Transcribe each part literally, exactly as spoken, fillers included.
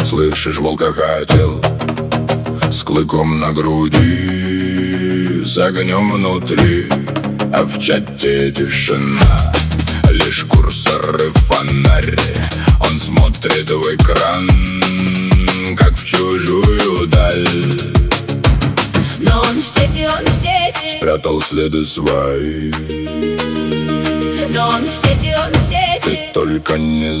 слышишь, волка хотел, с клыком на груди, с огнем внутри. А в чате тишина, лишь курсор и фонарь. Он смотрит в экран, как в чужую даль. Но он в сети, он в сети, спрятал следы свои. но он в сети, он в сети. Ты только не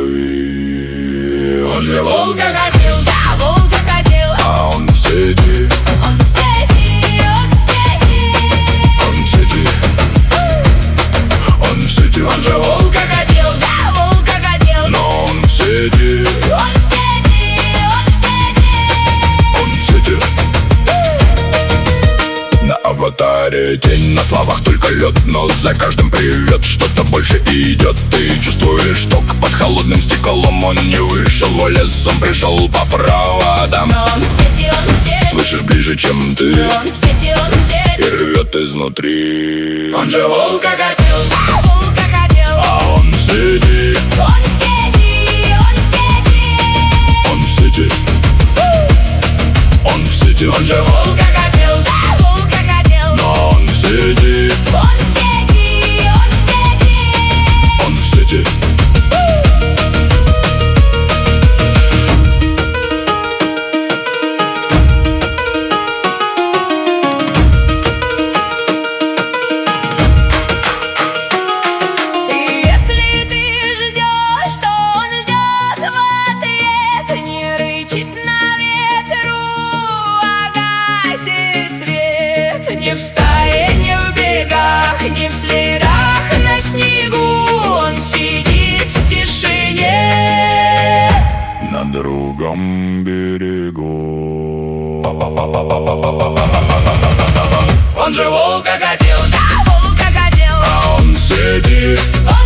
зови. Он же волк, Волк-крокодил, да, волк-крокодил. а он в сети. Он в сети, он в сети. Он в сети. Он в сети. Он же волк-крокодил, да, волк-крокодил. Но он в сети. Он в сети, он в сети. Он в сети. На аватаре тень, на словах только лед, но за каждым привет что-то больше идет. Ты чувствуешь ток под холодным стеклом. Он не вышел в лес, он пришел по проводам. Но он в сети, он в сети. Слышишь ближе, чем ты, Но он в сети, он в и сети. рвет изнутри. Он же волк-крокодил, да, волк-крокодил. А он в сети. Он в сети, он в сети. Он в сети. Он в сети. Он же волк-крокодил, да, волк-крокодил. Но он в сети. Он в сети, он в сети. Он в сети. И если ты ждешь, то он ждет в ответ. Не рычит на ветру, а гасит свет. Не в стае, не в бегах, не в следах на снегу. Он сидит в тишине. На другом берегу. Он же волк-крокодил, да, волк-крокодил. А он в сети. Он